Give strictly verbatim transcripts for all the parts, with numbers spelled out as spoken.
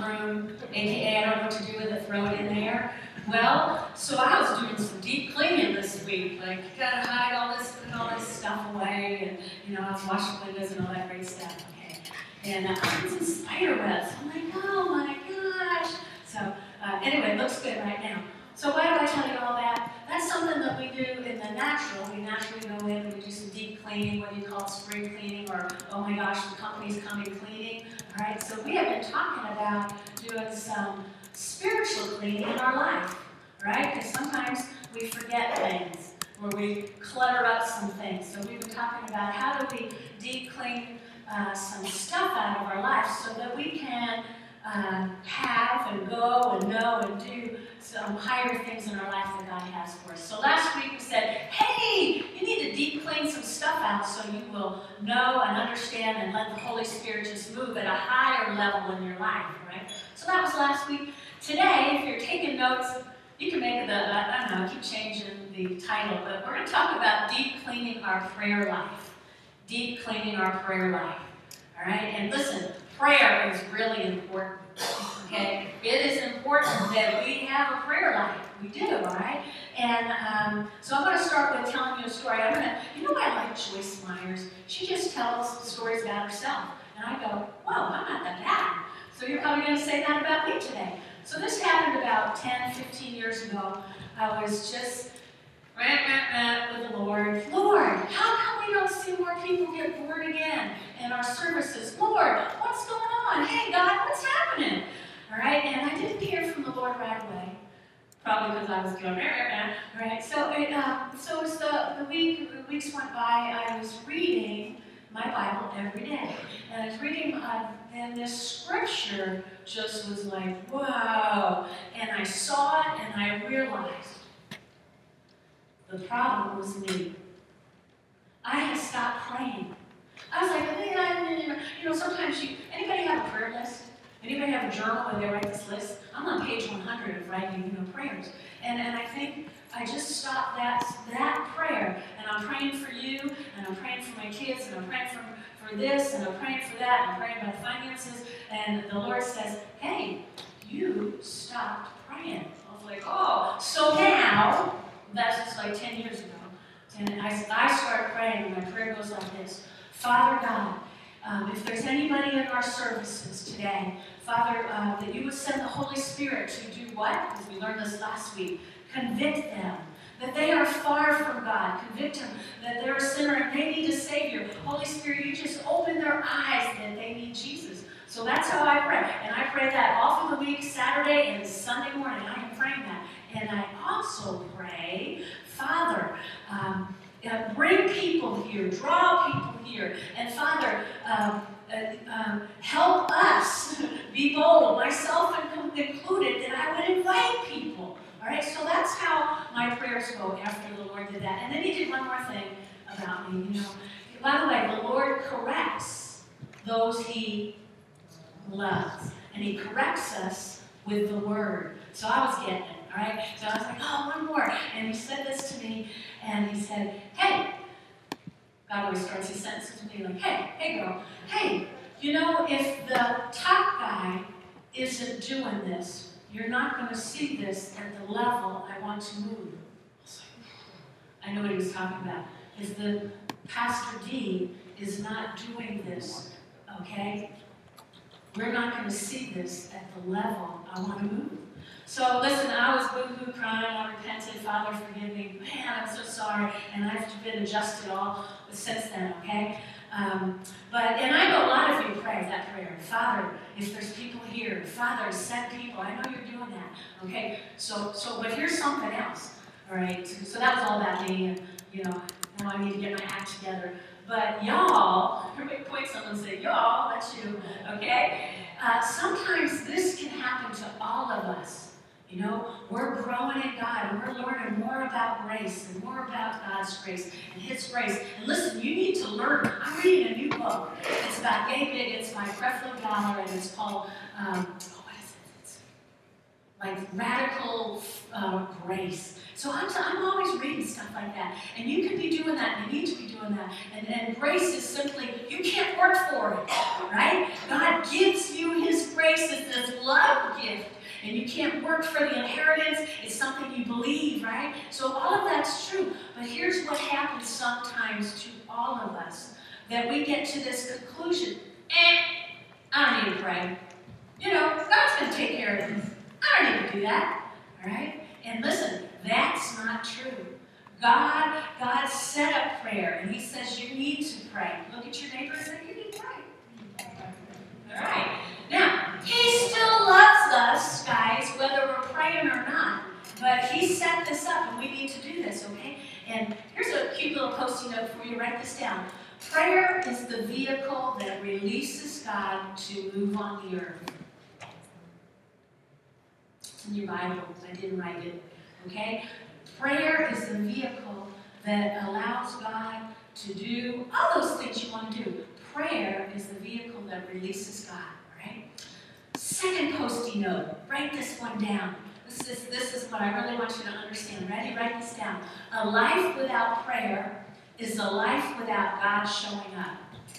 broom, aka I don't know what to do with it, throw it in there. Well, so I was doing some deep cleaning this week. Like, you gotta hide all this, put all this stuff away, and you know, I was washing windows and all that great stuff. Okay, and uh, I was in spider webs. I'm like, oh my gosh. So uh, anyway, it looks good right now. So why do I tell you all that? That's something that we do in the natural. We naturally go in and we do some deep cleaning, what do you call it, spring cleaning, or oh my gosh, the company's coming cleaning. All right, so we have been talking about doing some spiritual cleaning in our life, right? Because sometimes we forget things, or we clutter up some things. So we've been talking about how do we deep clean uh, some stuff out of our life so that we can uh, have and go and know and do some higher things in our life that God has for us. So last week we said, hey, you need to deep clean some stuff out so you will know and understand and let the Holy Spirit just move at a higher level in your life, right? So that was last week. Today, if you're taking notes, you can make the, I don't know, keep changing the title, but we're going to talk about deep cleaning our prayer life. Deep cleaning our prayer life. All right? And listen, prayer is really important. Okay? It is important that we have a prayer life. We do, all right? And um, so I'm going to start with telling you a story. I'm going to, you know, I like Joyce Myers. She just tells stories about herself. And I go, whoa, I'm not that bad. So you're probably going to say that about me today. So this happened about ten, fifteen years ago. I was just rah, rah, rah, with the Lord. Lord, how come we don't see more people get born again in our services? Lord, what's going on? Hey, God, what's happening? All right, and I didn't hear from the Lord right away. Probably because I was going, rah, rah, rah. Right? So, it, uh, so as the, the, week, the weeks went by, I was reading my Bible every day. And I was reading, uh, and this scripture just was like, wow. And I saw it, and I realized the problem was me. I had stopped praying. I was like, hey, you know, sometimes you, anybody have a prayer list? Anybody have a journal where they write this list? I'm on page one hundred of writing, you know, prayers. And, and I think I just stopped that, that prayer. And I'm praying for you, and I'm praying for my kids, and I'm praying for, for this, and I'm praying for that, and I'm praying about finances. And the Lord says, hey, you stopped praying. I was like, oh. So now, that's just like ten years ago. And I, I started praying, and my prayer goes like this. Father God, um, if there's anybody in our services today, Father, uh, that you would send the Holy Spirit to do what? Because we learned this last week. Convict them that they are far from God. Convict them that they're a sinner and they need a Savior. Holy Spirit, you just open their eyes that they need Jesus. So that's how I pray. And I pray that all through the week, Saturday and Sunday morning. I am praying that. And I also pray, Father, um, uh, bring people here, draw people here. And Father, um, uh, um, help us be bold, myself included, that I would invite people. All right, so that's how my prayers go after the Lord did that. And then he did one more thing about me, you know. By the way, the Lord corrects those he loves. And he corrects us with the word. So I was getting it, all right? So I was like, oh, one more. And he said this to me, and he said, hey, God always starts his sentences with me like, hey, hey, girl, hey, you know, if the top guy isn't doing this, you're not going to see this at the level I want to move. I know what he was talking about. Is the Pastor D is not doing this, okay? We're not going to see this at the level I want to move. So listen, I was boo-hoo crying. I repented. Father, forgive me. Man, I'm so sorry. And I've been adjusted all since then, okay? Um, but, and I know a lot of you pray that prayer. Father, if there's people here, Father, send people. I know you're doing that, okay? So, so, but here's something else, all right? So, so that was all about me, and, you know, now I need to get my act together. But y'all, everybody point someone and say, y'all, that's you, okay? Uh, sometimes this can happen to all of us. You know, we're growing in God, and we're learning more about grace and more about God's grace and His grace. And listen, you need to learn. I'm reading a new book. It's about Gabe It's by Creflo Dollar, and it's called, um, oh, what is it? It's like Radical uh, Grace. So I'm, I'm always reading stuff like that. And you can be doing that, and you need to be doing that. And, and grace is simply, you can't work for it, right? God gives you His grace. It's this love and you can't work for the inheritance. It's something you believe, right? So all of that's true. But here's what happens sometimes to all of us, that we get to this conclusion, eh, I don't need to pray. You know, God's going to take care of this. I don't need to do that, all right? And listen, that's not true. God, God set up prayer, and he says you need to pray. Look at your neighbor and say, you need to pray. All right. Now, he still loves us, guys, whether we're praying or not. But he set this up, and we need to do this, okay? And here's a cute little post-it note for you. Write this down. Prayer is the vehicle that releases God to move on the earth. It's in your Bible. I didn't write it, okay? Prayer is the vehicle that allows God to do all those things you want to do. Prayer is the vehicle that releases God, all right? Second post-it note. Write this one down. This is, this is what I really want you to understand. Ready? Write this down. A life without prayer is a life without God showing up.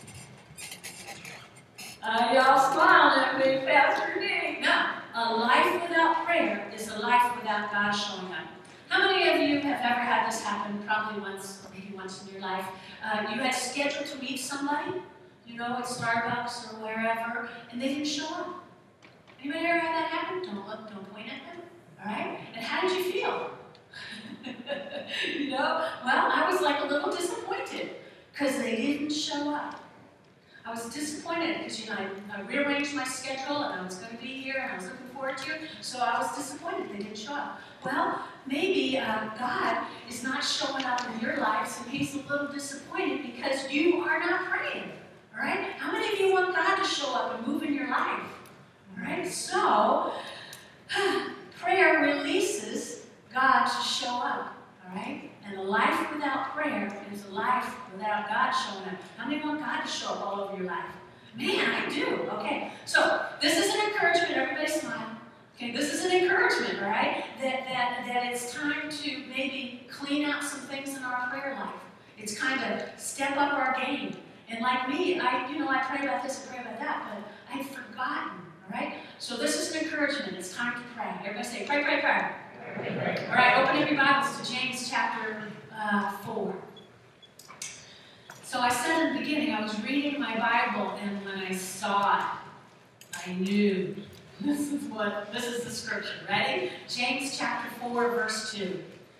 Uh, y'all smiling at me, Pastor D. No. A life without prayer is a life without God showing up. How many of you have ever had this happen? Probably once, or maybe once in your life. Uh, you had scheduled to meet somebody, you know, at Starbucks or wherever, and they didn't show up. Anybody ever had that happen? Don't look, don't point at them. All right? And how did you feel? You know? Well, I was like a little disappointed because they didn't show up. I was disappointed because, you know, I, I rearranged my schedule and I was going to be here and I was looking forward to it, so I was disappointed they didn't show up. Well, maybe uh, God is not showing up in your lives and he's a little disappointed because you are not praying. All right? How many of you want God to show up and move in your life? All right? So, prayer releases God to show up. All right? And a life without prayer is a life without God showing up. How many want God to show up all over your life? Man, I do. Okay. So, this is an encouragement. Everybody smile. Okay, this is an encouragement, all right? That, that, that it's time to maybe clean out some things in our prayer life. It's kind of step up our game. And like me, I, you know, I pray about this and pray about that, but I've forgotten, all right? So this is an encouragement. It's time to pray. Everybody say, pray, pray, pray. Pray, pray. All right, open up your Bibles to James chapter uh, four. So I said in the beginning, I was reading my Bible, and when I saw it, I knew this is what, this is the scripture. Ready? James chapter four, verse two.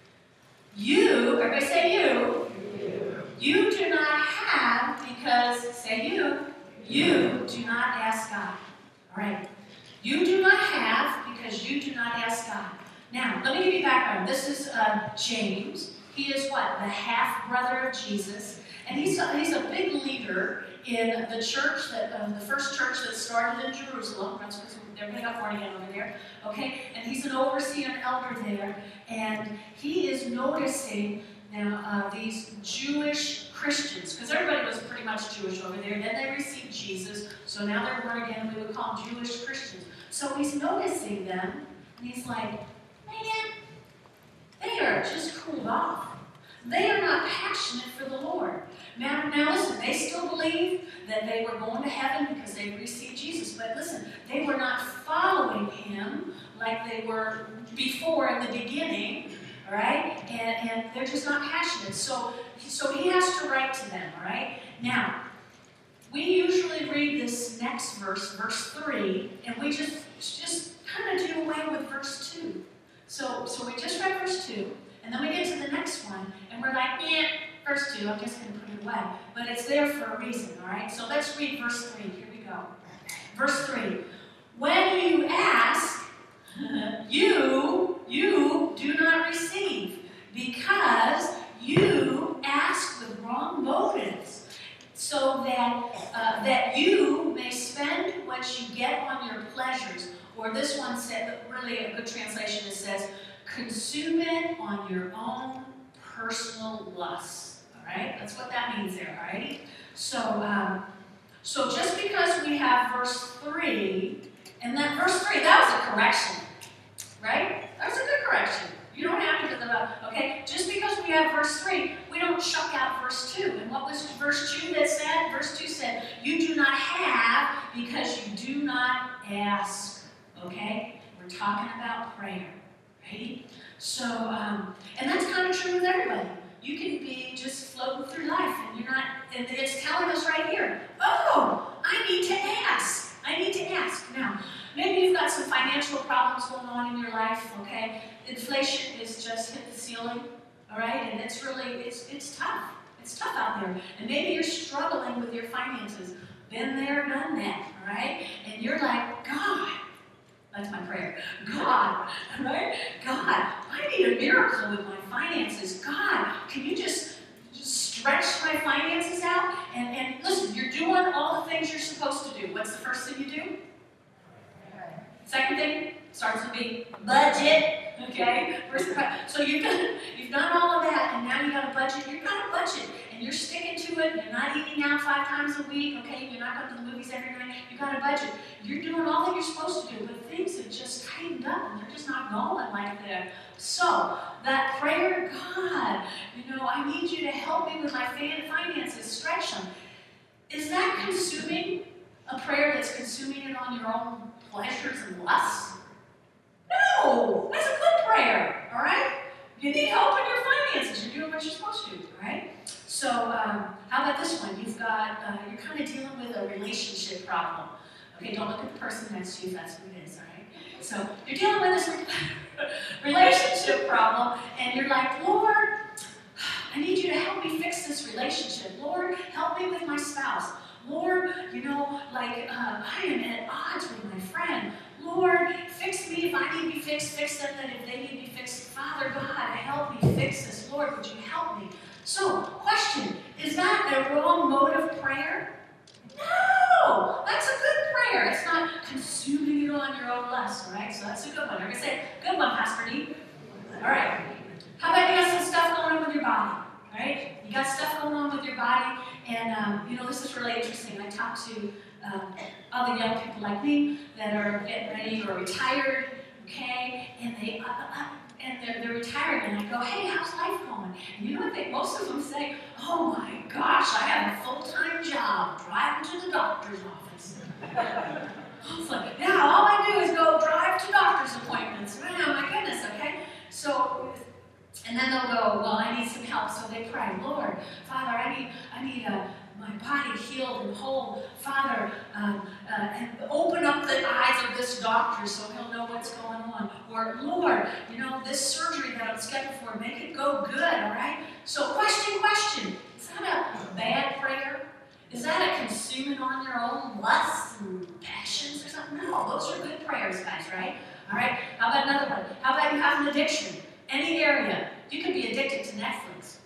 You, everybody say you, you, you do not have because, say you, you do not ask God. All right. You do not have because you do not ask God. Now, let me give you background. This is uh, James. He is what? The half-brother of Jesus. And he's a, he's a big leader in the church, that uh, the first church that started in Jerusalem. That's because everybody got born again over there. Okay? And he's an overseer and elder there. And he is noticing now uh, these Jewish Christians, because everybody was pretty much Jewish over there. Then they received Jesus, so now they're born again. We would call them Jewish Christians. So he's noticing them, and he's like, man, they are just cooled off. They are not passionate for the Lord. Now, now listen, they still believe that they were going to heaven because they received Jesus. But listen, they were not following him like they were before in the beginning, all right? And, and they're just not passionate. So, so he has to write to them, all right? Now, we usually read this next verse, verse three, and we just, just kind of do away with verse two. So, so we just read verse two, and then we get to the next one, and we're like, yeah, verse two, I'm just going to put it away. But it's there for a reason, all right? So let's read verse three. Here we go. Verse three. When you ask, you, you do not receive, because you ask with wrong motives, so that, uh, that you may spend what you get on your pleasures. Or this one said, really a good translation, it says, consume it on your own personal lusts. All right? That's what that means there, all right? So, um, so just because we have verse three, and that verse three, that was a correction, right? That was a good correction. You don't have to get them up, okay? Just because we have verse three, we don't chuck out verse two. And what was verse two that said? Verse two said, you do not have because you do not ask, okay? We're talking about prayer, right? So, um, and that's kind of true with everybody. You can be just floating through life and you're not, and it's telling us right here, oh, I need to ask. I need to ask. Now, maybe you've got some financial problems going on in your life, okay? Inflation is just hit the ceiling, all right? And it's really, it's, it's tough. It's tough out there. And maybe you're struggling with your finances. Been there, done that, all right? And you're like, God, that's my prayer. God, right? God, I need a miracle with my finances. God, can you just, just stretch my finances out? And, and listen, you're doing all the things you're supposed to do. What's the first thing you do? Second thing starts with B, budget. Okay? First, so you've done, you've done all of that, and now you got a budget. You've got a budget, and you're sticking to it. You're not eating out five times a week. Okay? You're not going to the movies every night. You've got a budget. You're doing all that you're supposed to do, but things have just tightened up, and they're just not going like that. So that prayer, God, you know, I need you to help me with my finances. Stretch them. Is that consuming a prayer that's consuming it on your own pleasures and lusts? No! That's a good prayer, all right? You need help in your finances. You're doing what you're supposed to do, all right? So um, how about this one? You've got, uh, you're kind of dealing with a relationship problem. Okay, don't look at the person next to you if that's what it is, all right? So you're dealing with this relationship problem, and you're like, Lord, I need you to help me fix this relationship. Lord, help me with my spouse. Lord, you know, like, uh, I am at odds with my friend. Lord, fix me if I need to be fixed, fix them, and if they need to be fixed. Father God, help me fix this. Lord, would you help me? So, question, is that a wrong mode of prayer? No! That's a good prayer. It's not consuming it on your own lust, all right? So that's a good one. Everybody say, good one, Pastor D. All right. How about you got some stuff going on with your body, all right? You got stuff going on with your body, and, um, you know, this is really interesting. I talk to um, other young people like me that are getting ready or retired, okay? And, they, uh, uh, and they're, they're retiring, and I go, hey, how's life going? And you know what they, most of them say, oh my gosh, I have a full-time job driving to the doctor's office. I was like, yeah, all I do is go drive to doctor's appointments. Wow, my goodness, okay? So, and then they'll go, well, I need some help. So they pray, Lord, Father, I need, I need uh, my body healed and whole. Father, um, uh, and open up the eyes of this doctor so he'll know what's going on. Or, Lord, you know, this surgery that I'm scheduled for, make it go good, all right? So question, question, is that a bad prayer? Is that a consuming on your own lusts and passions or something? No, those are good prayers, guys, right? All right, how about another one? How about you have an addiction? Any area. You can be addicted to Netflix.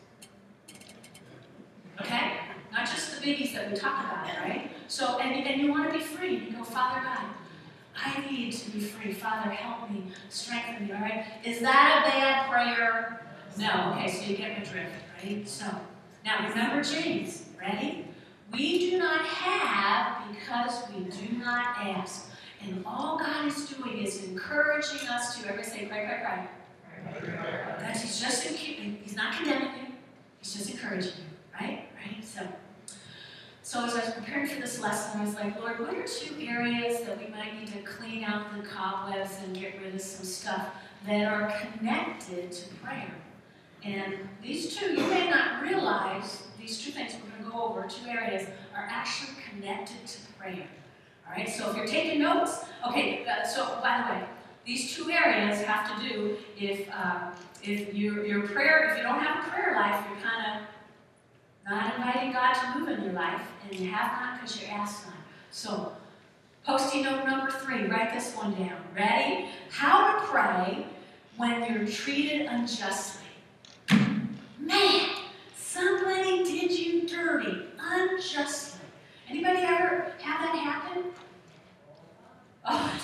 Okay? Not just the biggies that we talk about, right? So, and, and you want to be free. You go, Father God, I need to be free. Father, help me, strengthen me, all right? Is that a bad prayer? No. Okay, so you get my drift, right? So, now remember James. Ready? We do not have because we do not ask. And all God is doing is encouraging us to, everybody say, pray, pray, pray. That he's just, he's not condemning you, he's just encouraging you, right? Right? So, so as I was preparing for this lesson, I was like, Lord, what are two areas that we might need to clean out the cobwebs and get rid of some stuff that are connected to prayer? And these two, you may not realize, these two things we're going to go over, two areas, are actually connected to prayer. All right, so if you're taking notes, okay, uh, so by the way, these two areas have to do if uh, if your your prayer, if you don't have a prayer life, you're kind of not inviting God to move in your life, and you have not because you asked not. So, post-it note number three, write this one down. Ready? How to pray when you're treated unjustly. Man, somebody did you dirty, unjustly. Anybody ever have that happen? Oh.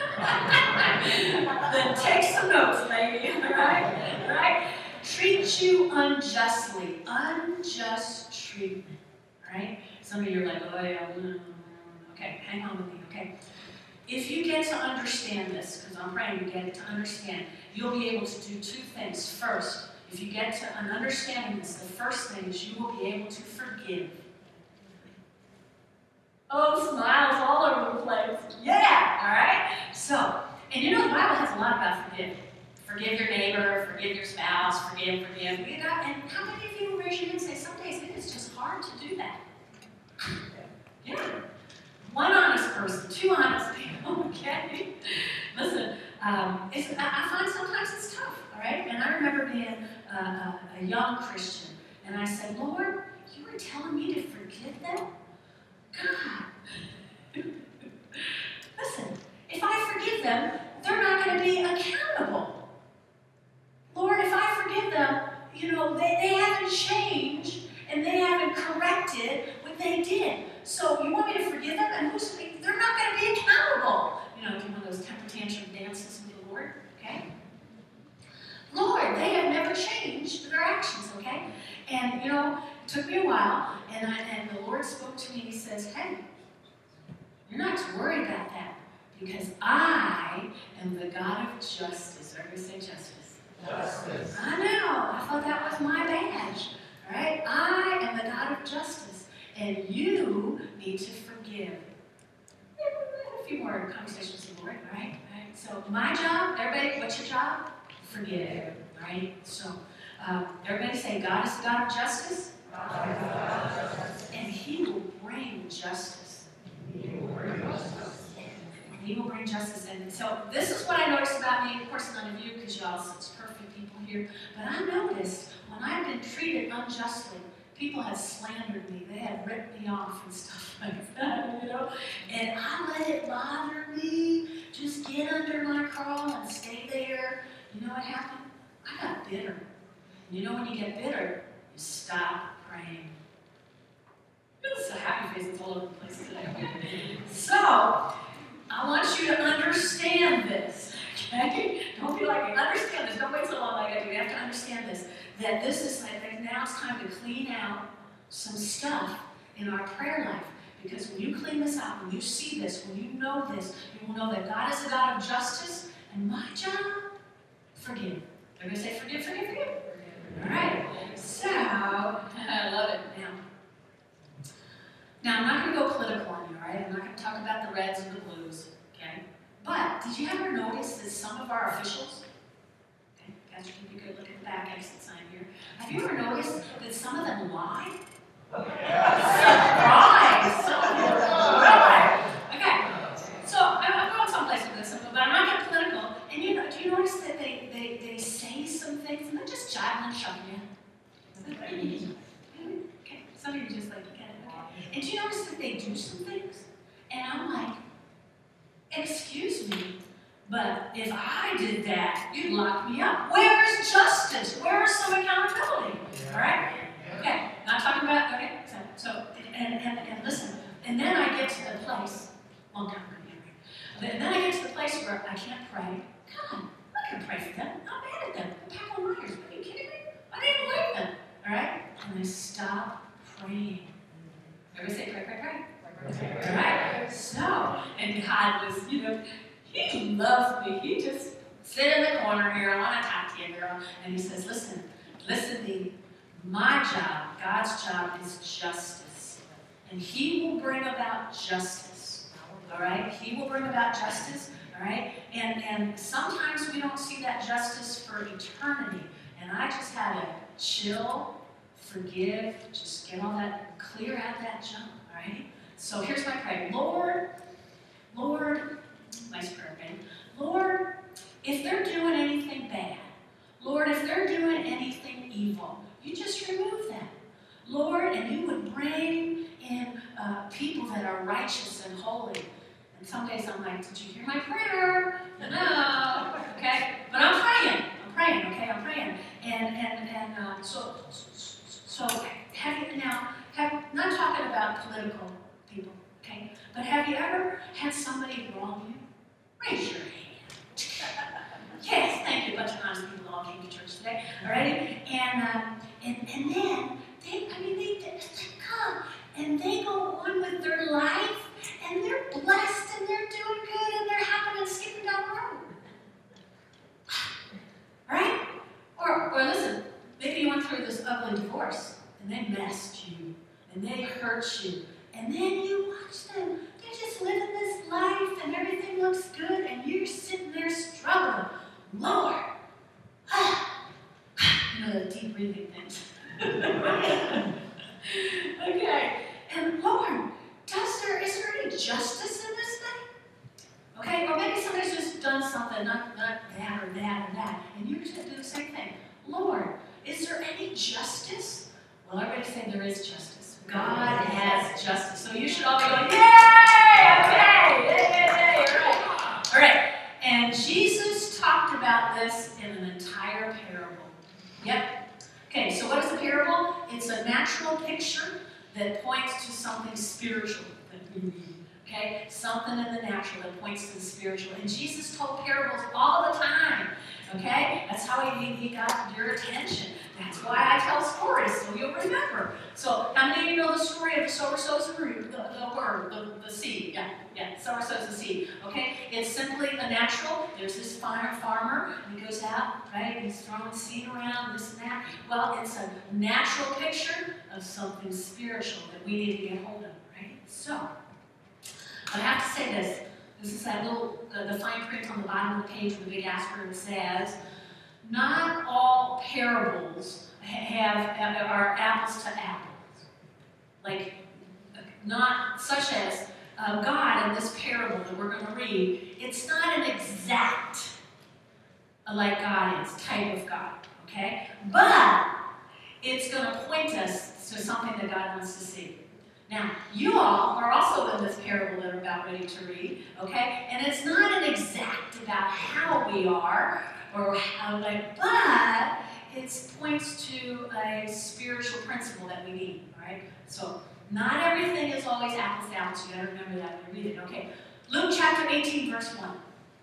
Then take some notes, baby. All right? All right? Treat you unjustly. Unjust treatment. All right? Some of you are like, oh, yeah. Okay, hang on with me, okay? If you get to understand this, because I'm praying you get it to understand, you'll be able to do two things. First, if you get to an understanding this, the first thing is you will be able to forgive. Oh, smiles all over the place. Yeah, all right? So, and you know the Bible Forgive your neighbor, forgive your spouse, forgive, forgive. You know, and how many of you raise your hand and say, some days it is just hard to do that? Yeah. One honest person, two honest people, okay? Listen, um, it's, I, I find sometimes it's tough, all right? And I remember being uh, a, a young Christian, and I said, Lord, you were telling me to forgive them? God. Listen, if I forgive them, they're not going to be accountable. Lord, if I forgive them, you know, they, they haven't changed and they haven't corrected what they did. So you want me to forgive them? And who's, they're not going to be accountable. You know, do one of those temper tantrum dances with the Lord, okay? Lord, they have never changed their actions, okay? And, you know, it took me a while, and, I, and the Lord spoke to me, and he says, hey, you're not to worry about that, because I am the God of justice. Everybody say justice. Justice. I know. I thought that was my badge. All right? I am the God of justice, and you need to forgive. A few more conversations with the Lord, all right? All right? So my job, everybody, what's your job? Forgive, right? So um, everybody say, God is the God of justice, God is the God of justice. and He will bring justice. He will bring justice. He will bring justice. And so this is what I noticed about me. Of course, none of you, because y'all are such perfect people here. But I noticed when I've been treated unjustly, people had slandered me. They had ripped me off and stuff like that, you know. And I let it bother me. Just get under my crawl and stay there. You know what happened? I got bitter. You know when you get bitter, you stop praying. It's a happy face. It's all over the place today. So, I want you to understand this, okay? Don't be like, understand this. Don't wait so long like I do. You have to understand this. That this is like, now it's time to clean out some stuff in our prayer life. Because when you clean this out, when you see this, when you know this, you will know that God is a God of justice, and my job, forgive. Everybody say forgive, forgive, forgive. All right. So, I love it. Now, now I'm not going to go political on you, all right? I'm not going to talk about the reds and the blues, okay? But did you ever notice that some of our officials, okay, Pastor, keep a good look at the back exit sign here. Have you ever noticed that some of them lie? Surprise! Some of them lie. Okay. So I'm going someplace with this, but I'm not getting political. And you know, do you notice that they, they, they say some things and they're just jiving and shoving you? Okay. Some of you just like, you get it, okay. And do you notice that they do some things? And I'm like, excuse me, but if I did that, you'd lock me up. Where is justice? Where is some accountability? All right? Okay, not talking about, okay, so, so and, and, and listen, and then I get to the place, long time ago, anyway, and then I get to the place where I can't pray. God, I can pray for them. I'm mad at them. I'm back on liars. Are you kidding me? I didn't like them. All right? And I stop praying. Everybody say pray, pray, pray. All right? So, and God was, you know, He loves me. He just sit in the corner here. I want to talk to you, girl. And He says, listen, listen, Dee. My job, God's job, is justice. And He will bring about justice. All right? He will bring about justice. All right? And, and sometimes we don't see that justice for eternity. And I just had to chill, forgive, just get all that, clear out that junk. All right? So here's my prayer. Lord, Lord, nice prayer, babe. Lord, if they're doing anything bad, Lord, if they're doing anything evil, you just remove that. Lord, and you would bring in uh, people that are righteous and holy. And some days I'm like, did you hear my prayer? No. Okay? But I'm praying. I'm praying, okay? I'm praying. And and and uh, so so have you now have not talking about political people, okay? But have you ever had somebody wrong you? Raise your hand. Yes, thank you. A bunch of honest people all came to church today. All right? And um, and and then they, I mean, they, they come and they go on with their life, and they're blessed, and they're doing good, and they're happy and skipping down the road. Right? Or, or listen, maybe you went through this ugly divorce, and they messed you, and they hurt you, and then you watch them. They're just living this life, and everything looks good, and you're sitting there struggling. Lord, breathing things. Okay, and Lord, does there, is there any justice in this thing? Okay, or maybe somebody's just done something, not, not that or that or that, and you're just going to do the same thing. Lord, is there any justice? Well, everybody's saying there is justice. God has justice. So you should all be going, yay! Okay, yay, yay, yay, all right. All right, and Jesus talked about this in an entire parable. Yep. Okay, so what is a parable? It's a natural picture that points to something spiritual that we read. Okay? Something in the natural that points to the spiritual. And Jesus told parables all the time. Okay? That's how he, he got your attention. That's why I tell stories, so you'll remember. So, how many of you know the story of the sower sows the root, the, the word, the, the seed? Yeah, yeah, sower sows the seed. Okay? It's simply a natural. There's this farmer, farmer, and he goes out, right? He's throwing seed around, this and that. Well, it's a natural picture of something spiritual that we need to get hold of, right? So, I have to say this. This is that little, uh, the fine print on the bottom of the page with the big asterisk that says, not all parables have, have are apples to apples. Like, not such as uh, God in this parable that we're going to read, it's not an exact uh, like God is, type of God, okay? But it's going to point us to something that God wants to see. Now, you all are also in this parable that we're about ready to read, okay? And it's not an exact about how we are, or how, like, but it points to a spiritual principle that we need, all right? So, not everything is always apples to apples. You gotta remember that when you read it, okay? Luke chapter eighteen, verse one.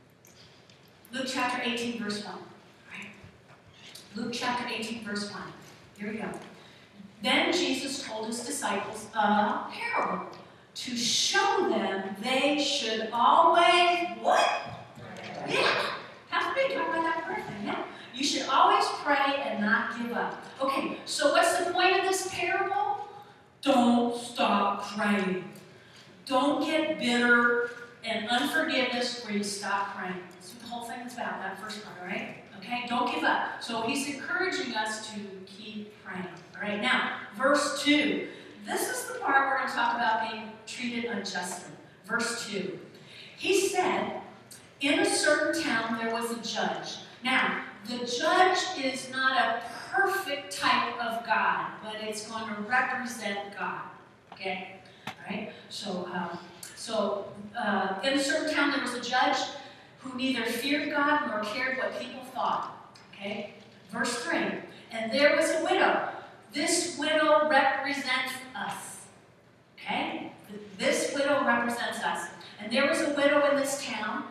Luke chapter eighteen, verse one, all right? Luke chapter eighteen, verse one. Here we go. Then Jesus told his disciples a parable to show them they should always, what? Yeah. Have to be talking about that prayer thing, yeah. You should always pray and not give up. Okay, so what's the point of this parable? Don't stop praying. Don't get bitter and unforgiveness where you stop praying. That's what the whole thing is about, that first part, all right? Okay, don't give up. So he's encouraging us to keep praying. All right, now, verse two. This is the part we're going to talk about being treated unjustly. Verse two. He said, in a certain town there was a judge. Now, the judge is not a perfect type of God, but it's going to represent God. Okay? All right? So, um, so uh, in a certain town there was a judge who neither feared God nor cared what people thought. Okay? Verse three. And there was a widow. This widow represents us. Okay? This widow represents us. And there was a widow in this town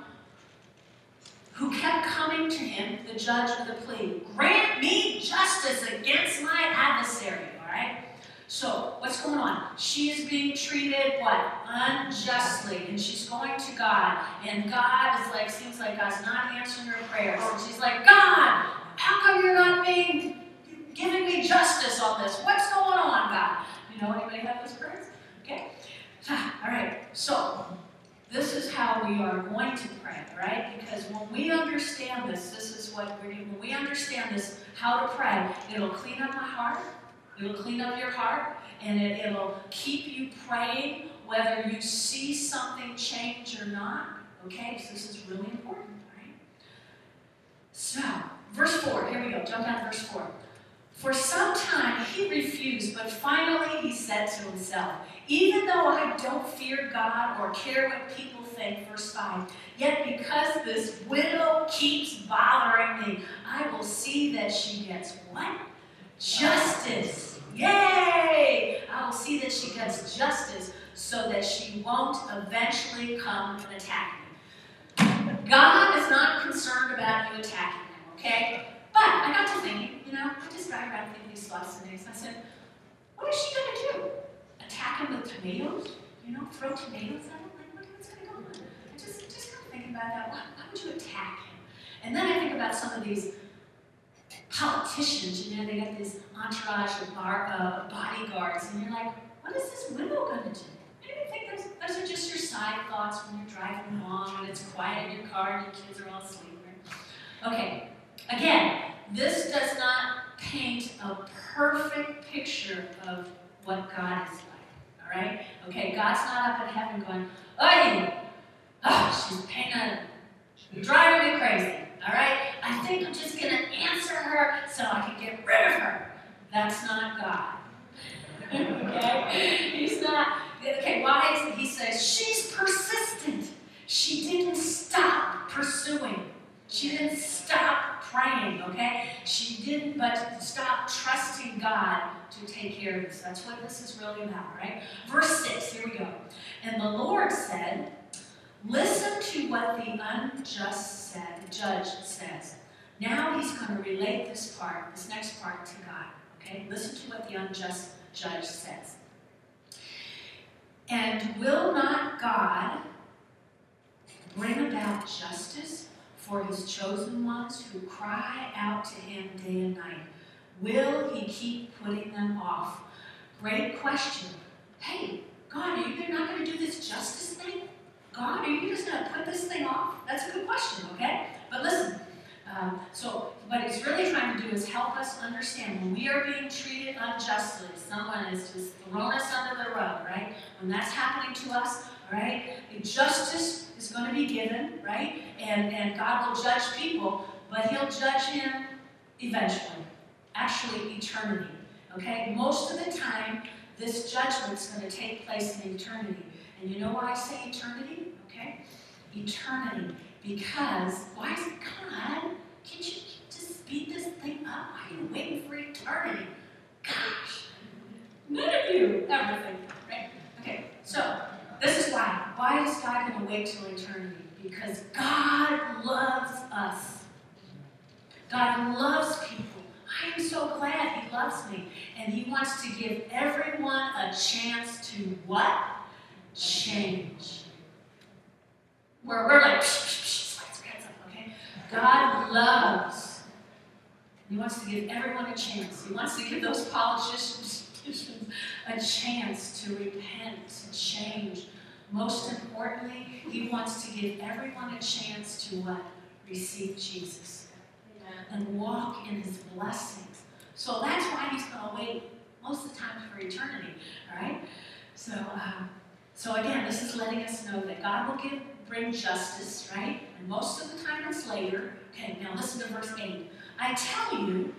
who kept coming to him, the judge, with a plea. Grant me justice against my adversary. All right? So, what's going on? She is being treated, what? Unjustly. And she's going to God. And God is like, seems like God's not answering her prayers. And she's like, God, how come you're not being, giving me justice on this? What's going on, God? You know, anybody have those prayers? Okay? All right. So, this is how we are going to pray, right? Because when we understand this, this is what we're doing. When we understand this, how to pray, it'll clean up my heart. It'll clean up your heart, and it, it'll keep you praying whether you see something change or not. Okay? So this is really important, right? So, verse four. Here we go. Jump down to verse four. For some time he refused, but finally he said to himself, even though I don't fear God or care what people think, verse five, yet because this widow keeps bothering me, I will see that she gets what? Justice. Yay! I will see that she gets justice so that she won't eventually come and attack me. God is not concerned about you attacking him, okay? But I got to thinking, you know, I just got around thinking these thoughts today. So I said, what is she going to do? Attack him with tomatoes? You know, throw tomatoes at him? Like, what's going to go on? I just, just got thinking about that. Why, why would you attack him? And then I think about some of these politicians, you know, they got this entourage of bar, uh, bodyguards, and you're like, what is this widow going to do? You don't think those, those are just your side thoughts when you're driving along and it's quiet in your car and your kids are all asleep, right? Okay. Again, this does not paint a perfect picture of what God is like, all right? Okay, God's not up in heaven going, "Hey, oh, she's painting, driving me crazy, all right? I think I'm just going to answer her so I can get rid of her." That's not God. Okay? He's not. Okay, why is it? He says, she's persistent. She didn't stop pursuing. She didn't stop praying, okay? She didn't but stop trusting God to take care of this. That's what this is really about, right? Verse six, here we go. "And the Lord said, listen to what the unjust said, the judge says." Now he's going to relate this part, this next part to God, okay? Listen to what the unjust judge says. "And will not God bring about justice for his chosen ones who cry out to him day and night? Will he keep putting them off?" Great question. Hey, God, are you not going to do this justice thing? God, are you just going to put this thing off? That's a good question, okay? But listen, um, so what it's really trying to do is help us understand when we are being treated unjustly, someone has just thrown us under the rug, right? When that's happening to us, all right, justice is going to be given, right? And, and God will judge people, but he'll judge him eventually, actually eternity, okay? Most of the time, this judgment's going to take place in eternity. And you know why I say eternity? Okay? Eternity. Because, why is it, God, can't you just speed this thing up? Why are you waiting for eternity? Gosh. None of you ever think that, right? Okay, so, this is why. Why is God going to wait till eternity? Because God loves us. God loves people. I am so glad he loves me. And he wants to give everyone a chance to what? Change. Where we're like, psh, psh, psh, let's get some, okay? God loves. He wants to give everyone a chance. He wants to give those politicians a chance to repent, to change. Most importantly, he wants to give everyone a chance to what? Receive Jesus. And walk in his blessings. So that's why he's going to wait most of the time for eternity. All right? So, um, so again, this is letting us know that God will give, bring justice, right? And most of the time it's later. Okay, now listen to verse eight. "I tell you,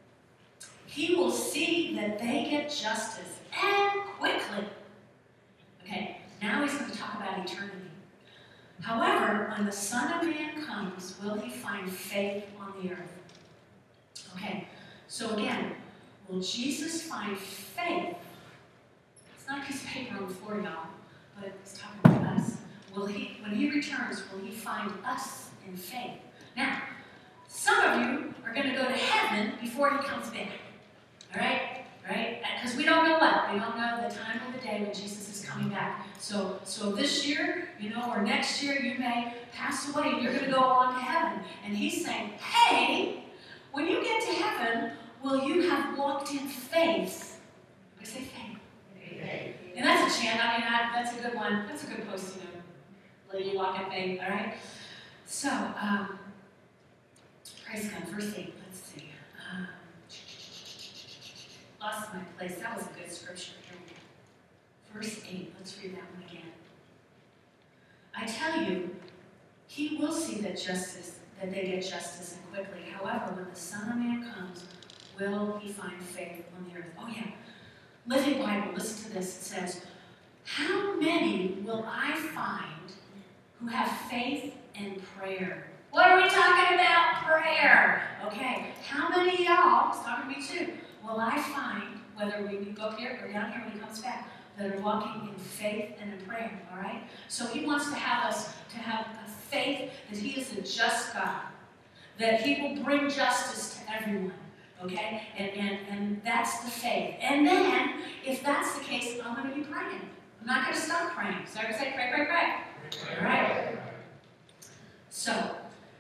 he will see that they get justice, and quickly." Okay, now he's going to talk about eternity. "However, when the Son of Man comes, will he find faith on the earth?" Okay, so again, will Jesus find faith? It's not a piece of paper on the floor, y'all, but it's talking about us. Will he, when he returns, will he find us in faith? Now, some of you are going to go to heaven before he comes back. All right? Right? Because we don't know what? We don't know the time of the day when Jesus is coming back. So, so this year, you know, or next year, you may pass away and you're going to go on to heaven. And he's saying, hey, when you get to heaven, will you have walked in faith? I say faith. Faith. And that's a chant. I mean, I, that's a good one. That's a good post, you know. Let you walk in faith, all right? So, um, praise God. Verse eight. Let's see. Um, lost my place. That was a good scripture. Here we go. Verse eight. Let's read that one again. "I tell you, he will see that justice, that they get justice and quickly. However, when the Son of Man comes, will he find faith on the earth?" Oh yeah. Living Bible, listen to this. It says, "How many will I find who have faith and prayer?" What are we talking about? Prayer. Okay. How many of y'all, it's talking to me too, will I find, whether we go up here or down here when he comes back, that are walking in faith and in prayer, all right? So he wants to have us to have a faith that he is a just God, that he will bring justice to everyone, okay? And, and, and that's the faith. And then, if that's the case, I'm going to be praying. I'm not going to stop praying. So I say, pray, pray, pray. All right? So,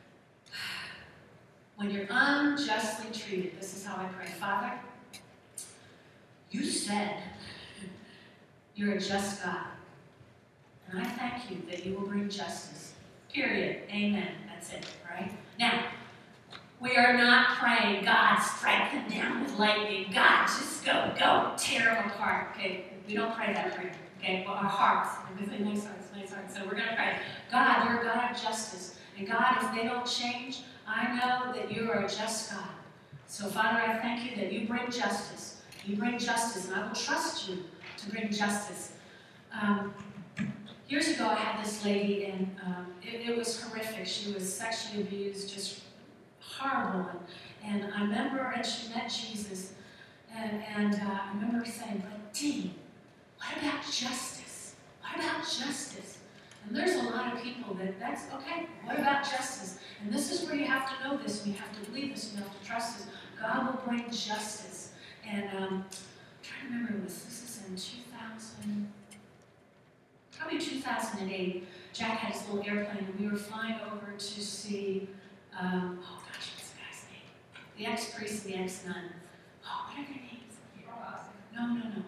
when you're unjustly treated, this is how I pray. Father, you said you're a just God. And I thank you that you will bring justice. Period. Amen. That's it. Right? Now, we are not praying, God, strike them down lightning. God, just go, go, tear them apart. Okay, we don't pray that prayer. Okay, well, our hearts. We say nice hearts, nice hearts. So we're going to pray. God, you're a God of justice. And God, if they don't change, I know that you are a just God. So Father, I thank you that you bring justice. You bring justice, and I will trust you to bring justice. Um, years ago, I had this lady, and um, it, it was horrific. She was sexually abused, just horrible. And, and I remember, and she met Jesus, and, and uh, I remember saying, but Dee, what about justice? What about justice? And there's a lot of people that, that's okay, what about justice? And this is where you have to know this, and you have to believe this, and you have to trust this. God will bring justice. And um, I'm trying to remember, this, this is in two thousand, probably two thousand eight. Jack had his little airplane, and we were flying over to see, um, oh gosh, what's the guy's name? The ex-priest and the ex-nun. Oh, what are their names? No, no, no.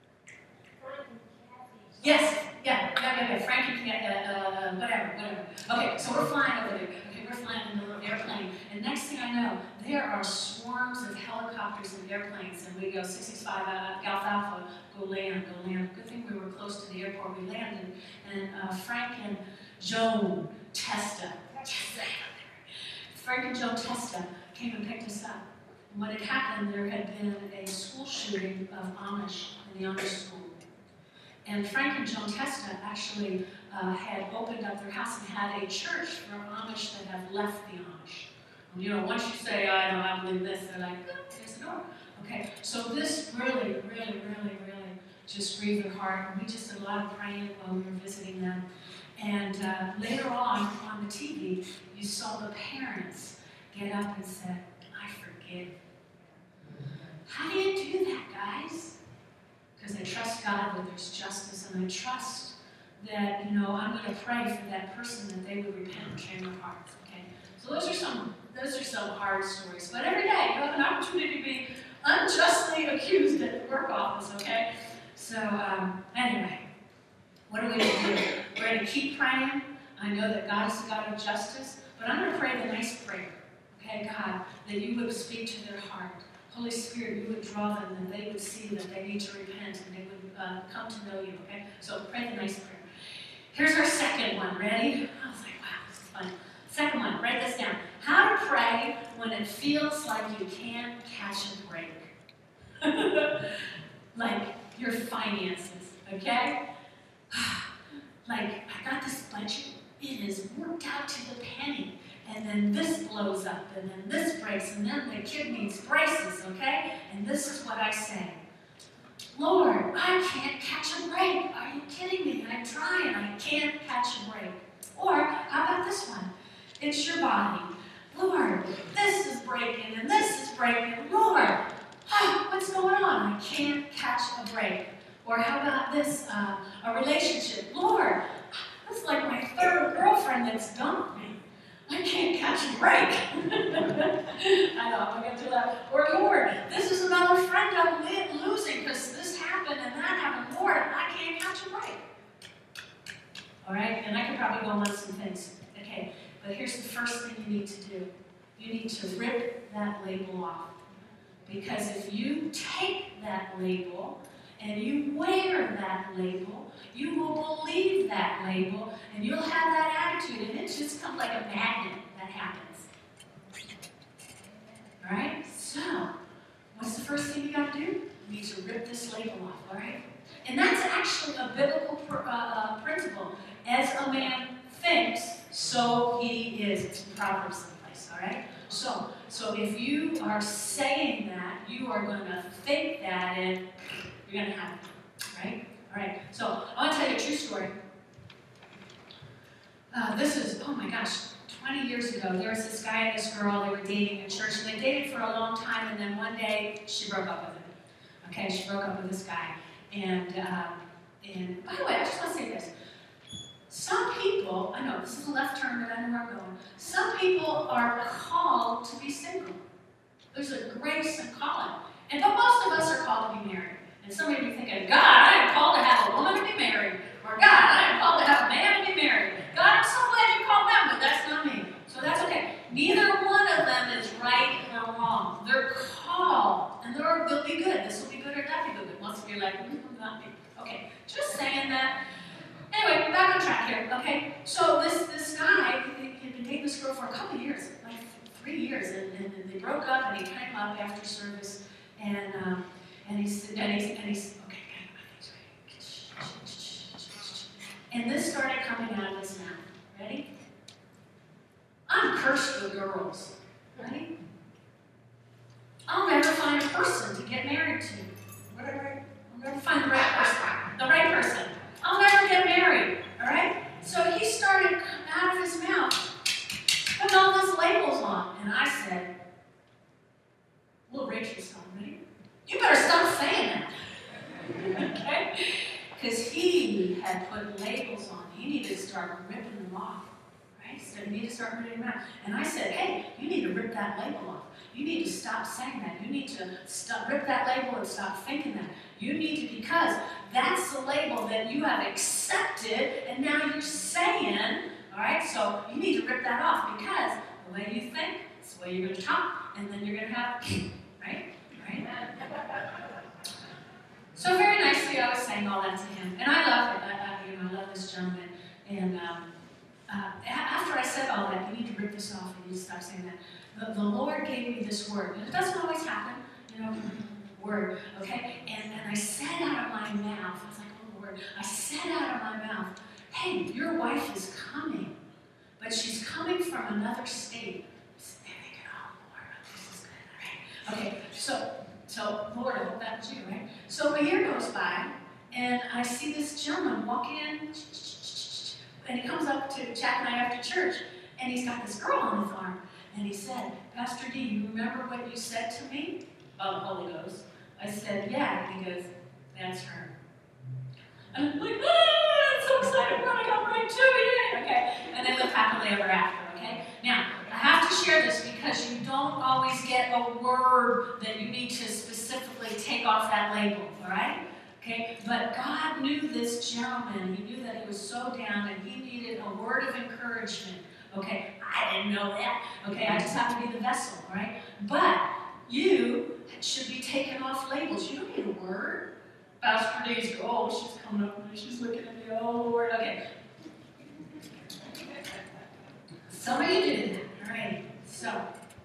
Yes, yeah, yeah, yeah, yeah. Frankie, yeah, uh, whatever, whatever. Okay, so we're flying over there. Okay, we're flying in a little airplane, and next thing I know, there are swarms of helicopters and airplanes, and we go six six five uh, Golf Alpha, go land, go land. Good thing we were close to the airport. We landed, and uh, Frank and Joan Testa, Frank and Joan Testa came and picked us up. And what had happened, there had been a school shooting of Amish in the Amish school. And Frank and Joan Testa actually uh, had opened up their house and had a church for Amish that have left the Amish. And, you know, once you say, I know, I believe this, they're like, oh, there's the door. Okay, so this really, really, really, really just grieved their heart. And we just did a lot of praying while we were visiting them. And uh, later on, on the T V, you saw the parents get up and said, I forgive. How do you do that, guys? Because I trust God that there's justice, and I trust that, you know, I'm going to pray for that person that they would repent and change their hearts, okay? So those are some those are some hard stories. But every day you have an opportunity to be unjustly accused at the work office, okay? So um, anyway, what are we going to do? We're going to keep praying. I know that God is a God of justice, but I'm going to pray the nice prayer, okay, God, that you would speak to their heart. Holy Spirit, you would draw them, and they would see that they need to repent, and they would uh, come to know you, okay? So pray the nice prayer. Here's our second one. Ready? I was like, wow, this is fun. Second one, write this down. How to pray when it feels like you can't catch a break. Like your finances, okay? Like, I got this budget. It is worked out to the penny. And then this blows up, and then this breaks, and then the kid needs braces, okay? And this is what I say. Lord, I can't catch a break. Are you kidding me? I'm trying. I can't catch a break. Or, how about this one? It's your body. Lord, this is breaking, and this is breaking. Lord, ah, what's going on? I can't catch a break. Or how about this, uh, a relationship? Lord, that's like my third girlfriend that's dumped me. I can't catch a break. I know, I'm going to do that. Or, Lord, this is another friend I'm losing because this happened and that happened. Lord, I can't catch a break. All right? And I could probably go on some things. Okay, but here's the first thing you need to do. You need to rip that label off. Because if you take that label and you wear that label, you will believe that label, and you'll have that attitude, and it just comes like a magnet that happens. All right? So, what's the first thing you got to do? You need to rip this label off, all right? And that's actually a biblical pr- uh, uh, principle. As a man thinks, so he is. It's in Proverbs someplace, all right? So, so if you are saying that, you are going to think that, and you're going to have it, right? All right, so I want to tell you a true story. Uh, this is, oh my gosh, twenty years ago, there was this guy and this girl, they were dating in church, and they dated for a long time, and then one day, she broke up with him. Okay, she broke up with this guy. And, um, and by the way, I just want to say this. Some people, I know this is a left turn, but I know where I'm going. Some people are called to be single. There's a grace and calling. And but most of us are called to be married. And some of you are thinking, God, I am called to have a woman to be married. Or God, I am called to have a man to be married. God, I'm so glad you called them, but that's not me. So that's okay. Neither one of them is right or wrong. They're called, and they're me. Okay, just saying that. Anyway, we're back on track here, okay? So this this guy, he had been dating this girl for a couple of years, like three years, and, and, and they broke up, and he came up after service, and um, and he's and he's and he's okay, and this started coming out of his mouth. Ready? I'm cursed with girls. Ready? I'll never find a person to get married to. Whatever. I'll never find the right person. The right person. I'll never get married. All right? So he started out of his mouth putting all these labels on. And I said, little Rachel son, ready? You better stop saying that. Okay? Because he had put labels on. He needed to start ripping them off. Right? So you need to start ripping them out. And I said, hey, you need to rip that label off. You need to stop saying that. You need to stop, rip that label and stop thinking that. You need to, because that's the label that you have accepted, and now you're saying, all right, so you need to rip that off, because the way you think, it's the way you're going to talk, and then you're going to have, right? Right? So very nicely, I was saying all that to him, and I love it. I, I, you know, I love this gentleman, and um, uh, after I said all that, you need to rip this off, and you need to stop saying that. The, the Lord gave me this word. And it doesn't always happen, you know, word, okay? And, and I said out of my mouth, I was like, oh Lord, I said out of my mouth, hey, your wife is coming, but she's coming from another state. And they go, oh Lord, this is good, all right? Okay, so, so Lord, I hope that was you, right? So a year goes by, and I see this gentleman walk in, and he comes up to Jack and I after church, and he's got this girl on his arm. And he said, Pastor D, you remember what you said to me about the Holy Ghost? I said, yeah. And he goes, that's her. And I'm like, ah, I'm so excited. We're going to go right to it. Okay. And they live happily ever after. Okay. Now, I have to share this because you don't always get a word that you need to specifically take off that label. All right. Okay. But God knew this gentleman. He knew that he was so down and he needed a word of encouragement. Okay, I didn't know that. Okay, I just have to be the vessel, all right? But you should be taking off labels. You don't need a word. Pastor D's, oh, she's coming up and she's looking at me, oh, Lord. Okay. Some of you did that, all right? So,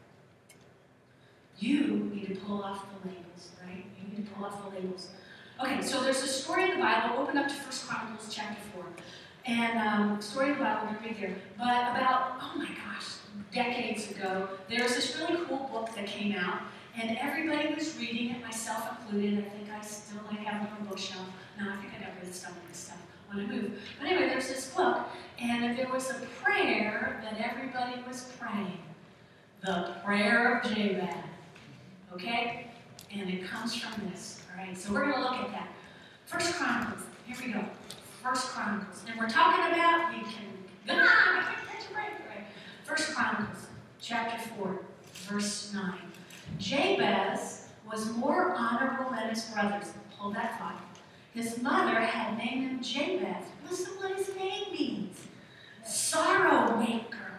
you need to pull off the labels, right? You need to pull off the labels. Okay, so there's a story in the Bible. Open up to First Chronicles chapter four. And um, story of the Bible, we're read there. But about, oh my gosh, decades ago, there was this really cool book that came out, and everybody was reading it, myself included. I think I still like have it on a bookshelf. No, I think I got rid of some of this stuff when I moved. But anyway, there's this book, and there was a prayer that everybody was praying. The prayer of Jabez. Okay? And it comes from this. All right, so we're going to look at that. First Chronicles. Here we go. First Chronicles. And we're talking about, you can, ah, I can't catch a break, right? First Chronicles, chapter four, verse nine. Jabez was more honorable than his brothers. Hold that thought. His mother had named him Jabez. Listen what his name means. Sorrow maker.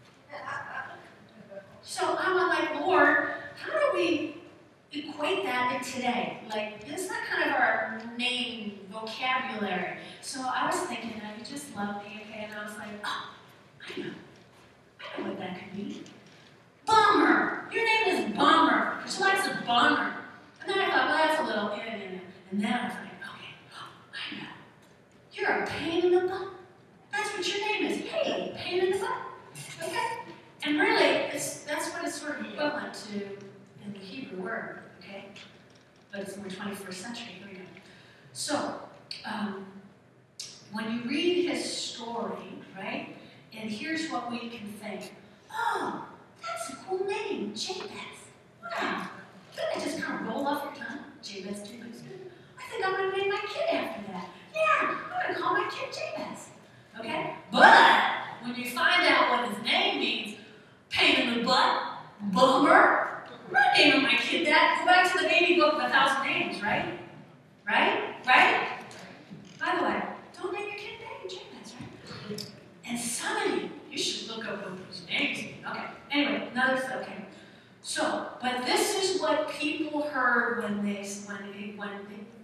So I'm like, Lord, how do we equate that in today? Like, isn't that kind of our name vocabulary? So I was thinking, oh, you just love me, okay? And I was like, oh, I know. I know what that could be. Bummer. Your name is Bummer. She likes a bummer. And then I thought, well, that's a little, yeah, yeah, yeah. And then I was like, okay, oh, I know. You're a pain in the butt. That's what your name is. Hey, pain in the butt. Okay? And really, it's, that's what it's sort of equivalent to in the Hebrew word, okay? But it's more twenty-first century. Here we go. So, um, when you read his story, right, and here's what we can think. Oh, that's a cool name, Jabez. Wow. Didn't it just kind of roll off your tongue? Jabez, Jabez. I think I'm going to name my kid after that. Yeah, I'm going to call my kid Jabez. Okay? But when you find out what his name means, pain in the butt, bummer, I'm not naming my kid that. Go back to the baby book of a thousand names, right? Right? Right? By the way, don't name your kid David Jabez, right? And some of you, you should look up what those names mean. Okay. Anyway, no, that's okay. So, but this is what people heard when they when they, when they,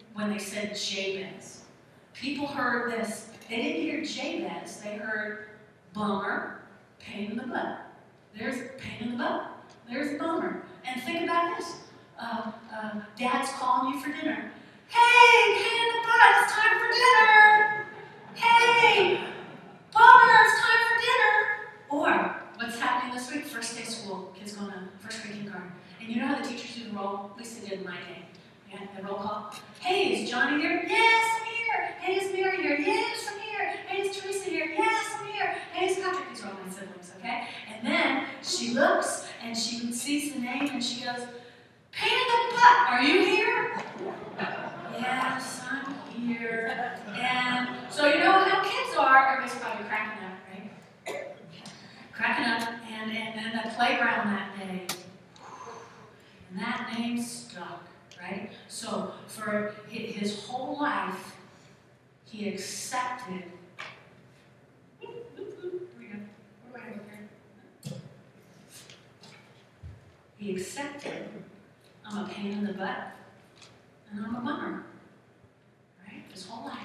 when they said Jabez. People heard this. They didn't hear Jabez. They heard bummer, pain in the butt. There's pain in the butt. There's bummer. And think about this. Uh, uh, Dad's calling you for dinner. Hey, pain in the butt, it's time for dinner. Hey, bummer, it's time for dinner. Or, what's happening this week? First day school. Kids going to first grade kindergarten. And you know how the teachers do the roll? At least they did in my day. Yeah, the roll call. Hey, is Johnny here? Yes, I'm here. Hey, is Mary here? Yes, I'm here. Hey, is Teresa here? Yes, I'm here. Hey, is Patrick? These are all my siblings, okay? And then she looks and she sees the name and she goes, pain in the butt, are you here? Yes, I'm here. And so you know how kids are. Everybody's probably cracking up, right? Cracking up. And, and, and the playground that day. And that name stuck, right? So for his whole life, he accepted. He accepted, I'm a pain in the butt, and I'm a bummer, right? His whole life.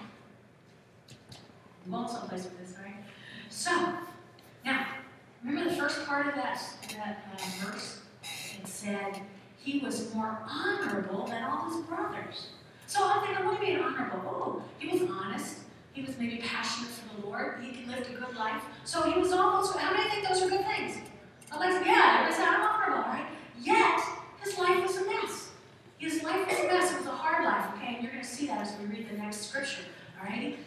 I'm going someplace with this, right? So, now, remember the first part of that, that uh, verse? It said, he was more honorable than all his brothers. So I'm thinking, what do you mean honorable? Oh, he was honest. He was maybe passionate for the Lord. He lived a good life. So he was all those, how many think those are good things? I'm like, yeah, it was honorable, right? Yet, his life was a mess. His life was a mess. It was a hard life, okay? And you're going to see that as we read the next scripture, all right?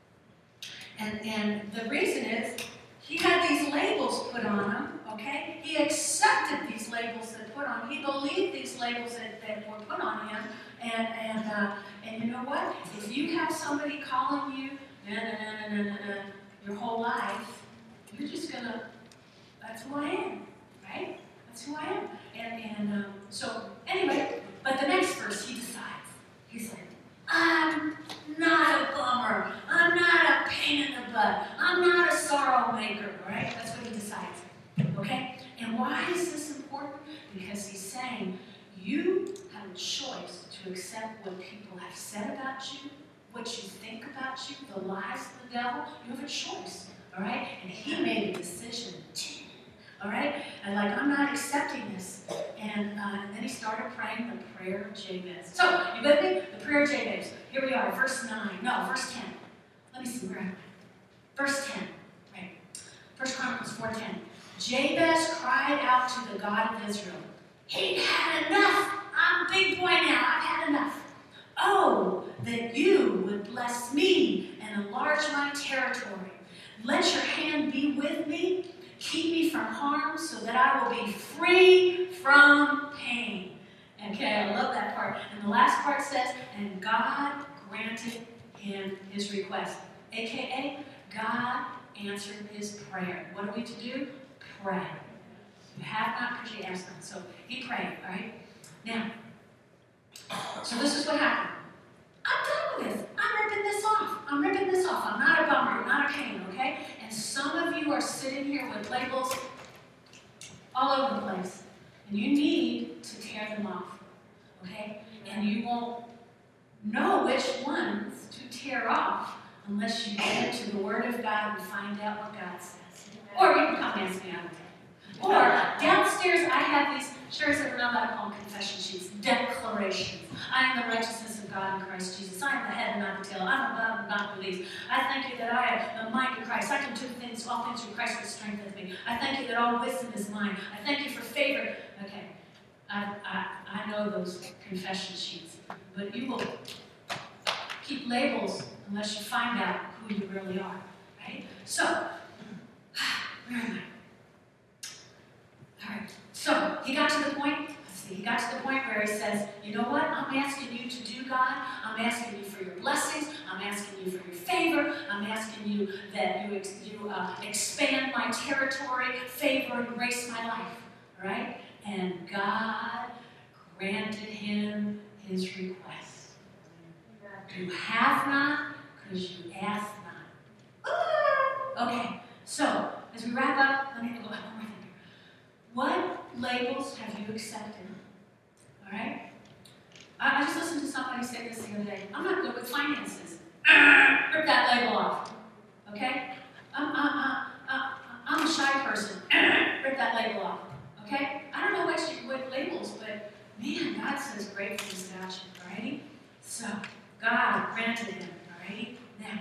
And, and the reason is, he had these labels put on him, okay? He accepted these labels that put on him. He believed these labels that, that were put on him. And, and, uh, and you know what? If you have somebody calling you nah, nah, nah, nah, nah, nah, your whole life, you're just going to, that's who I am, right? That's who I am. And, and um, so, anyway, but the next verse, he decides. He's like, I'm not a bummer. I'm not a pain in the butt. I'm not a sorrow maker, right? That's what he decides, okay? And why is this important? Because he's saying, you have a choice to accept what people have said about you, what you think about you, the lies of the devil. You have a choice, all right? And he made a decision too. All right? And like, I'm not accepting this. And, uh, and then he started praying the prayer of Jabez. So, you with me? The prayer of Jabez. Here we are, verse nine. No, verse ten. Let me see, where am I? Verse ten. Right. First Chronicles four ten. Jabez cried out to the God of Israel. He'd had enough. I'm a big boy now. I've had enough. Oh, that you would bless me and enlarge my territory. Let your hand be with me. Keep me from harm so that I will be free from pain. Okay, I love that part. And the last part says, and God granted him his request. A K A, God answered his prayer. What are we to do? Pray. You have not because you ask not. So he prayed, all right? Now, so this is what happened. I'm done with this. I'm ripping this off. I'm ripping this off. I'm not a bummer. I'm not a pain, okay? And some of you are sitting here with labels all over the place. And you need to tear them off, okay? And you won't know which ones to tear off unless you get into the Word of God and find out what God says. Or you can come ask me out of it. Or downstairs, I have these, sure, so we're not allowed to call them confession sheets, declarations. I am the righteousness of God in Christ Jesus. I am the head and not the tail. I'm above and not beneath. I thank you that I have the mind of Christ. I can do things, all things through Christ who strengthens me. I thank you that all wisdom is mine. I thank you for favor. Okay, I, I, I know those confession sheets, but you will keep labels unless you find out who you really are, right? So, where am I? All right, so he got to the point, let's see, he got to the point where he says, you know what, I'm asking you to do, God, I'm asking you for your blessings, I'm asking you for your favor, I'm asking you that you, ex you uh, expand my territory, favor and grace my life, all right? And God granted him his request. You have not, because you ask not. Ah! Okay, so as we wrap up, let me go one more thing. What labels have you accepted? All right? I, I just listened to somebody say this the other day. I'm not good with finances. Rip that label off. Okay? I'm, I'm, I'm, I'm a shy person. Rip that label off. Okay? I don't know what, you, what labels, but man, God says great things about you. Alrighty? So, God granted him. Alrighty? Now,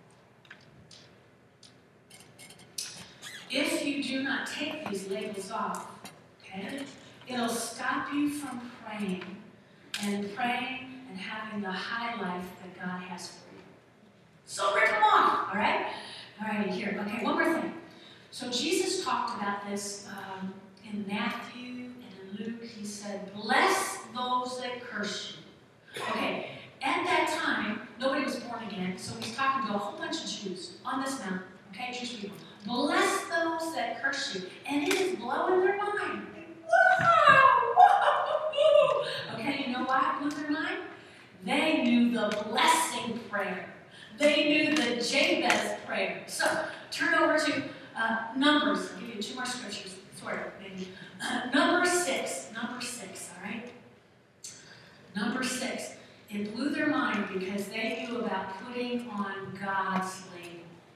if you do not take these labels off, okay, it'll stop you from praying and praying and having the high life that God has for you. So rip them off, all right? All right, here. Okay, one more thing. So Jesus talked about this um, in Matthew and in Luke. He said, bless those that curse you. Okay, at that time, nobody was born again, so he's talking to a whole bunch of Jews on this mountain. Okay, Jewish people. Bless those that curse you. And it is blowing their mind. Wow! Woo! Okay, you know why it blew their mind? They knew the blessing prayer. They knew the Jabez prayer. So, turn over to uh, Numbers. I'll give you two more scriptures. Sort of, maybe. Uh, number six. Number six, all right? Number six. It blew their mind because they knew about putting on God's label.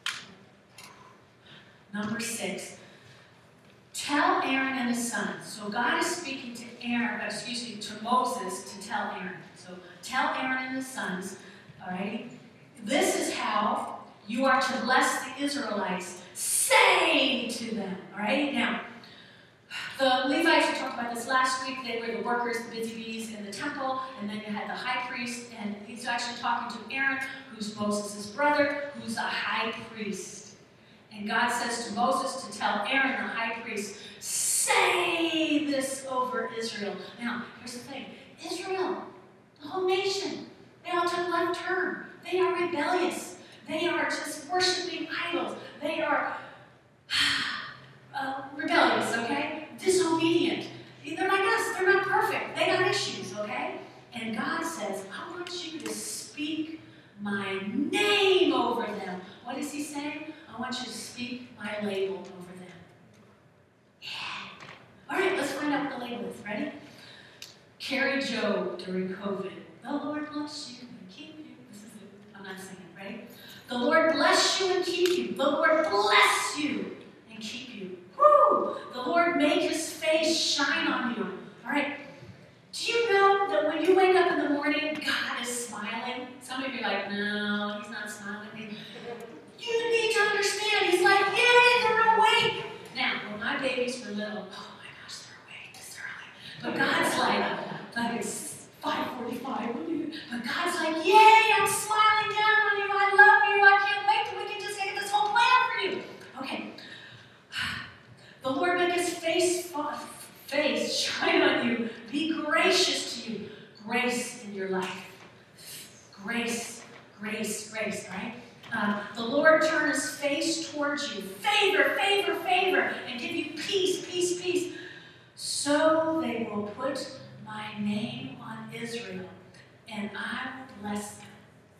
Number six. Tell Aaron and his sons. So God is speaking to Aaron, excuse me, to Moses to tell Aaron. So tell Aaron and his sons, all right? This is how you are to bless the Israelites. Say to them, all right? Now, the Levites, we talked about this last week, they were the workers, the busy bees in the temple, and then you had the high priest, and he's actually talking to Aaron, who's Moses' brother, who's a high priest. And God says to Moses to tell Aaron, the high priest, say this over Israel. Now, here's the thing. Israel, the whole nation, they all took left turn. They are rebellious. They are just worshiping idols. They are uh, rebellious, okay? Disobedient. They're like us. They're not perfect. They got issues, okay? And God says, I want you to speak my name over them. What is he saying? I want you to speak my label over them. Yeah. All right, let's find out what the label is. Ready? Carrie Job during COVID. The Lord bless you and keep you. This is it. I'm not singing. Ready? The Lord bless you and keep you. The Lord bless you and keep you. Woo! The Lord make his face shine on you. All right. Do you know that when you wake up in the morning, God is smiling? Some of you are like, no, he's not smiling. You need to understand. He's like, yay, they're awake. Now, when my babies were little, oh my gosh, they're awake this early. But God's like, like it's five forty-five. But God's like, yay, I'm smiling down on you. I love you. I can't wait till we can just get this whole plan for you. Okay. The Lord make his face, face shine on you. Be gracious to you. Grace in your life. Grace, grace, grace, right? Uh, the Lord turn his face towards you. Favor, favor, favor. And give you peace, peace, peace. So they will put my name on Israel. And I will bless them.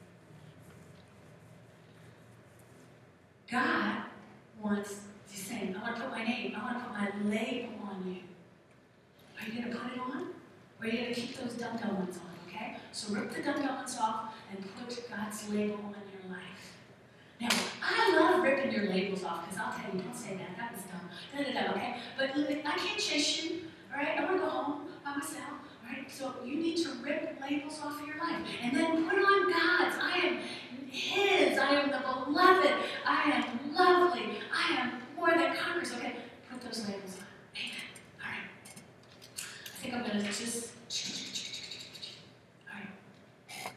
God wants, he's saying, I want to put my name, I want to put my label on you. Are you going to put it on? Or are you going to keep those dum-dum ones on, okay? So rip the dum-dum ones off and put God's label on your life. Now, I love ripping your labels off, because I'll tell you, don't say that, that was dumb. Da, da, da, okay? But I can't chase you, all right? I want to go home by myself, all right? So you need to rip labels off of your life. And then put on God's. I am his. I am the beloved. I am lovely. I am more than conquerors, okay? Put those labels on. Amen. All right. I think I'm going to just... All right.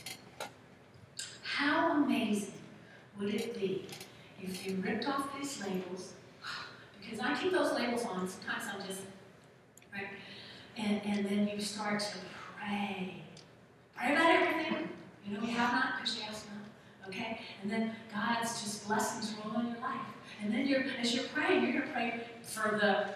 How amazing would it be if you ripped off these labels? Because I keep those labels on. Sometimes I'm just, right? And, and then you start to pray. Pray about everything. You know, you have not because you ask not. Okay? And then God's just blessings roll in your life. And then you're, as you're praying, you're going to pray for the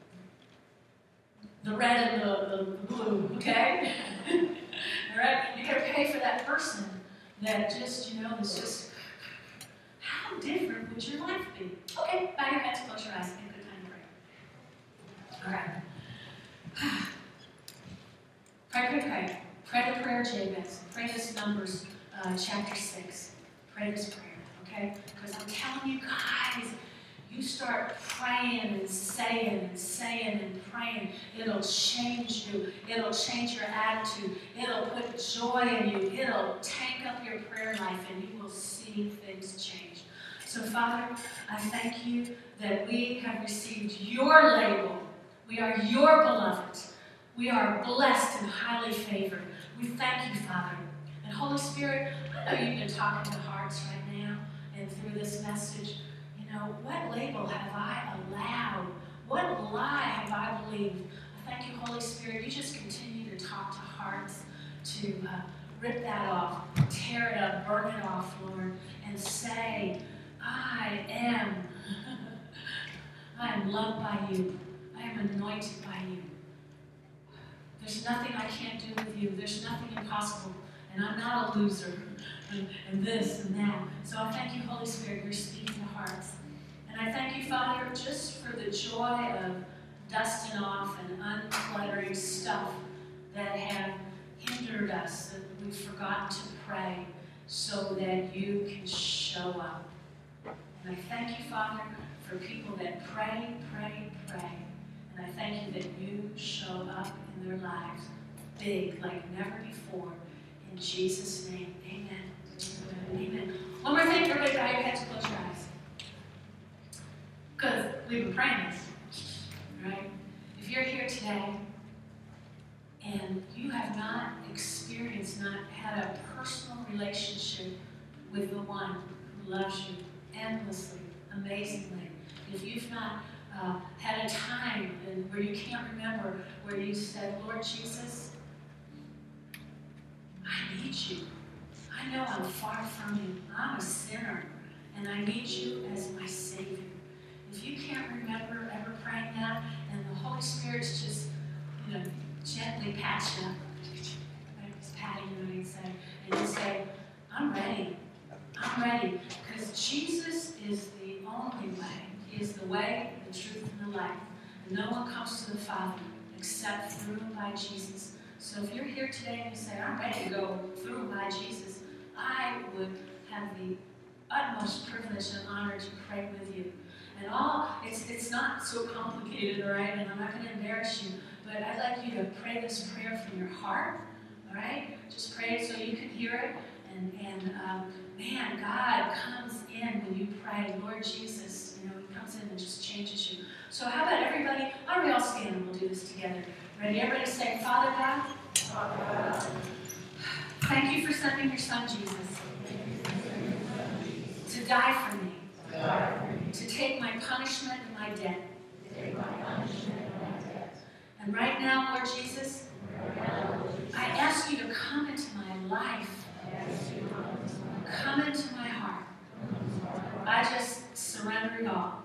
the red and the, the blue, okay? All right? You're going to pray for that person that just, you know, is just, how different would your life be? Okay, bow your heads, close your eyes, and a good time to pray. All right. Pray, pray, pray. Pray the prayer, Jabez. Pray this Numbers uh, chapter six. Pray this prayer, okay? Because I'm telling you guys, you start praying and saying and saying and praying, it'll change you. It'll change your attitude. It'll put joy in you. It'll tank up your prayer life, and you will see things change. So, Father, I thank you that we have received your label. We are your beloved. We are blessed and highly favored. We thank you, Father. And Holy Spirit, I know you've been talking to hearts right now and through this message. You know, what label have I allowed? What lie have I believed? I thank you, Holy Spirit. You just continue to talk to hearts, to uh, rip that off, tear it up, burn it off, Lord, and say, I am, I am loved by you. I am anointed by you. There's nothing I can't do with you. There's nothing impossible. And I'm not a loser. And, and this and that. So I thank you, Holy Spirit, you're speaking to hearts. And I thank you, Father, just for the joy of dusting off and uncluttering stuff that have hindered us, that we've forgotten to pray so that you can show up. And I thank you, Father, for people that pray, pray, pray. And I thank you that you show up in their lives big like never before. In Jesus' name, amen. Amen. One more thing, everybody bow your heads, close your eyes. Because we've been praying this, right? If you're here today and you have not experienced, not had a personal relationship with the one who loves you endlessly, amazingly, if you've not uh, had a time in, where you can't remember where you said, Lord Jesus, I need you. I know I'm far from you. I'm a sinner, and I need you as my Savior. If you can't remember ever praying that, and the Holy Spirit's just, you know, gently pat you up, right? Just patting you and you say, and you say, I'm ready. I'm ready. Because Jesus is the only way. He is the way, the truth, and the life. And no one comes to the Father except through and by Jesus. So if you're here today and you say, I'm ready to go through and by Jesus, I would have the utmost privilege and honor to pray with you. And all, it's it's not so complicated, all right, and I'm not going to embarrass you, but I'd like you to pray this prayer from your heart, all right? Just pray it so you can hear it. And, and um, man, God comes in when you pray. Lord Jesus, you know, He comes in and just changes you. So how about everybody, why don't we all stand and we'll do this together. Ready? Everybody say, Father God, Father God, thank you for sending your Son, Jesus, to die for me, to take my punishment and my debt. And right now, Lord Jesus, I ask you to come into my life. Come into my heart. I just surrender it all.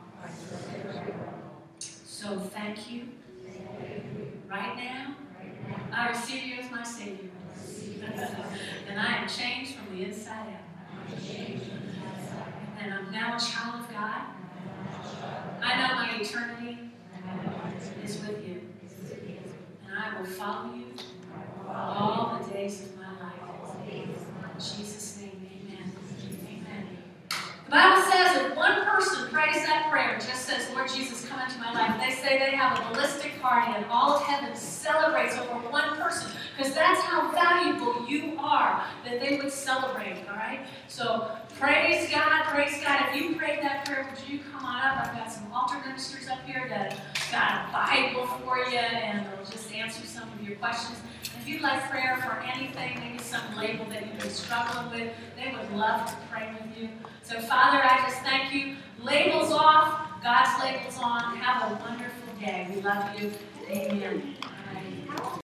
So thank you. Right now, I receive you as my Savior. And I am changed from the inside out. And I'm now a child of God. I know my eternity is with you. And I will follow you all the days of my life. In Jesus' name, amen. Amen. The Bible says if one person prays that prayer, just says, Lord Jesus, come into my life, they say they have a ballistic party and all of heaven celebrates over one person, because that's how valuable you are, that they would celebrate, all right? So praise God, praise God. If you prayed that prayer, would you come on up? I've got some altar ministers up here that got a Bible for you, and they'll just answer some of your questions. If you'd like prayer for anything, maybe some label that you've been struggling with, they would love to pray with you. So, Father, I just thank you. Labels off, God's labels on. Have a wonderful day. We love you. Amen. All right.